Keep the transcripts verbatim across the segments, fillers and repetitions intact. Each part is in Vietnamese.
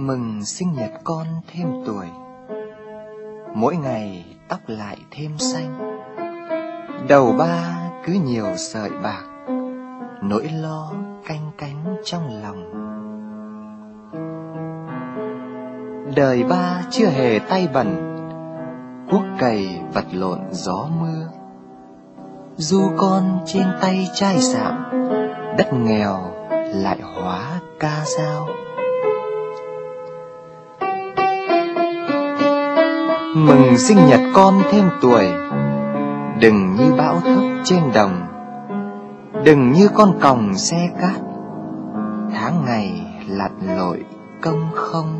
Mừng sinh nhật con thêm tuổi, mỗi ngày tóc lại thêm xanh. Đầu ba cứ nhiều sợi bạc, nỗi lo canh cánh trong lòng. Đời ba chưa hề tay bẩn, cuốc cày vật lộn gió mưa. Du con trên tay chai sạn, đất nghèo lại hóa ca dao. Mừng sinh nhật con thêm tuổi, đừng như bão thốc trên đồng, đừng như con còng xe cát, tháng ngày lặn lội công không.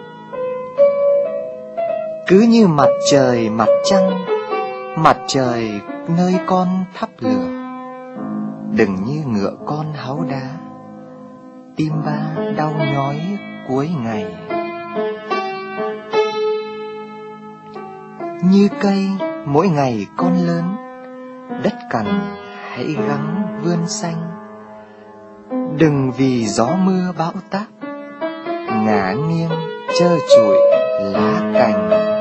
Cứ như mặt trời mặt trăng, mặt trời nơi con thắp lửa. Đừng như ngựa con háu đá, tim ba đau nhói cuối ngày. Như cây mỗi ngày con lớn, đất cằn hãy gắng vươn xanh. Đừng vì gió mưa bão táp, ngả nghiêng trơ trụi lá cành.